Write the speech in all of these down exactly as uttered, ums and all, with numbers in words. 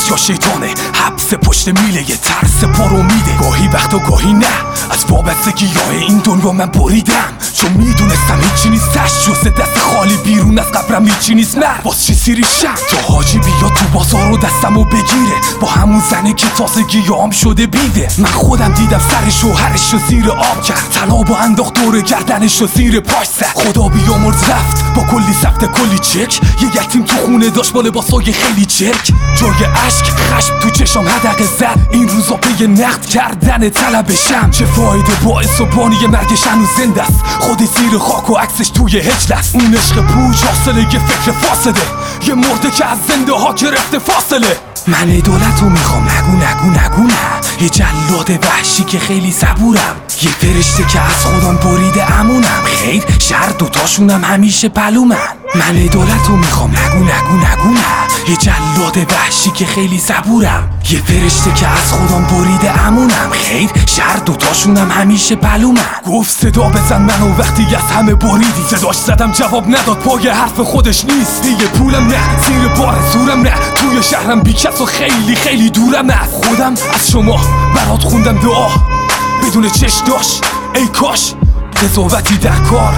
یا شیطانه، حبس پشت میله، یه ترس پارو میده. گاهی وقت و گاهی نه، از وابستگی های این دنیا من بریدم، چون میدونستم هیچی نیستش جز دست خالی. بیرون از قبرم هیچی نیست، مرد باز چی سیری شم تا حاجی بیا تو بازار و دستمو بگیره، با همون زنه که تازگی هم شده بیده. من خودم دیدم سر شوهرش رو زیر آب کرد، طلا انداخت دور گردنش رو زیر پاش زد. خدا بیامرز رفت با کلی سفت کلی چک، یه یتیم تو خونه داشت با لباسای خیلی چرک. جای اشک خشم تو چشام حدقه زد، این روزا پی نقد کردن طلبشم. چه فایده باعث و بانی مرگش هنوز زنده است، خودی زیر خاک و عکسش توی هجل است. اون عشق پوچ حاصل یه فکر فاسده، یه مرده که از زنده ها گرفته فاصله. من دولتو میخوام، نگو نگو نگو نه، یه جلاد وحشی که خیلی صبورم، یه فرشته که از خودم بریده امونم. خیر شهر دوتاشونم همیشه پلومن. من دولتو میخوام، نگو نگو نگو نه، یه جلاد وحشی که خیلی صبورم، یه فرشته که از خودم بریده امونم. خیر شهر دوتاشونم همیشه پلومن. گفت صدا بزن منو وقتی از همه بریدی، صداش زدم جواب نداد، پای حرف خودش نیست. دیگه پولم نه، زیر بار زورم نه، توی شهرم بیکس و خیلی خیلی دورم از خودم. از شما برات خوندم دعا بدون چش داشت، ای کاش قضاوتی در کار.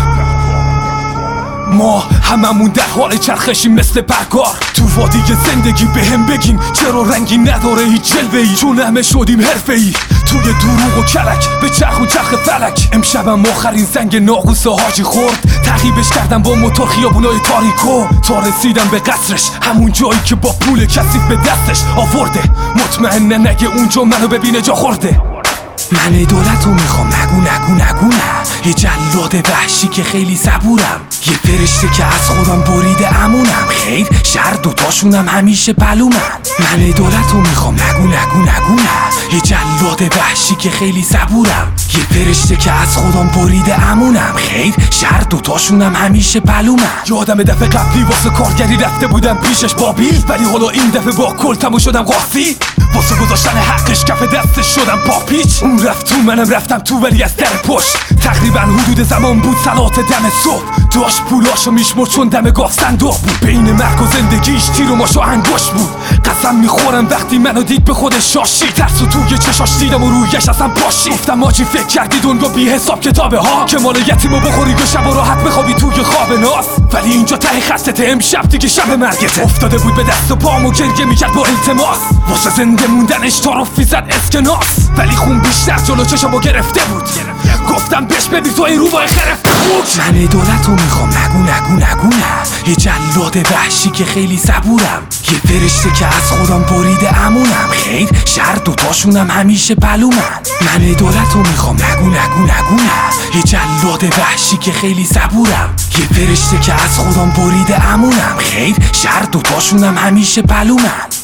ما هممون در حال چرخشیم مثل برگار تو وادی زندگی. به هم بگین چرا رنگی نداره هیچ جلوه‌ای، چون همه شدیم حرفه‌ای توی دروغ و کلک به چرخ و چرخ فلک. امشبم آخرین زنگ ناقوس حاجی خورد، تعقیبش کردم با موتور خیابونای تاریکو، تا رسیدم به قصرش، همون جایی که با پول کثیف به دستش آورده. مطمئنه نگه اونجا منو ببینه جا خورده. من دولتو میخوام، نگو نگو نگو نه، یه جلاد وحشی که خیلی صبورم، یه فرشته که از خودم بریده امونم. خیر شهر دوتاشونم همیشه پلومن. من دولتو میخوام، نگو نگو نگو نه، یه جلاد وحشی که خیلی صبورم، یه فرشته که از خودم بریده امونم. خیر شهر دوتاشونم همیشه پلومن. یادم دفعه قبلی واسه کارگری رفته بودم پیشش با بیل، ولی حالا این دفعه با کلتمو شدم قاسی، واسه گذاشتن حقش کف دستش شدم با پیچ. اون رفت تو منم رفتم تو، ولی از در پشت. تقریبا حدود زمان بود سلات دم صبح، داشت پولاشو میشمرد چون دم گاف صندوق بود. بین مرگ و زندگیش تیر و ماش و انگشت بود. قسم میخورم وقتی منو دید به خودش شاشی، ترسو توی چشاش دیدم و رویش اصلا پاشی. گفتم ماجی فکر کردی دنیا بی حساب کتابه ها، که مال یتیمو بخوری و شب و راحت بخوابی توی خواب ناز. ولی اینجا ته خستته، امشب دیگه شب مرگته. افتاده بود به دست و پام و گریه میکرد با التماس، واسه زنده موندنش تعارفی زد اسکناس. ولی خون بیشتر جلو چشمو گرفته بود، گفتم بهش ببین تو این روبای خرفته بود. من دولتو میخوام، نگو نگو نگو نه، یه جلاد وحشی که خیلی صبورم، یه فرشته که از خودم بریده امونم. خیر شهر دوتاشونم همیشه پلومن. من دولتو میخوام، نگو نگو نگو نه، یه جلاد وحشی که خیلی صبورم، یه فرشته که از خودم بریده امونم. خیر شهر دوتاشونم همیشه پلومن.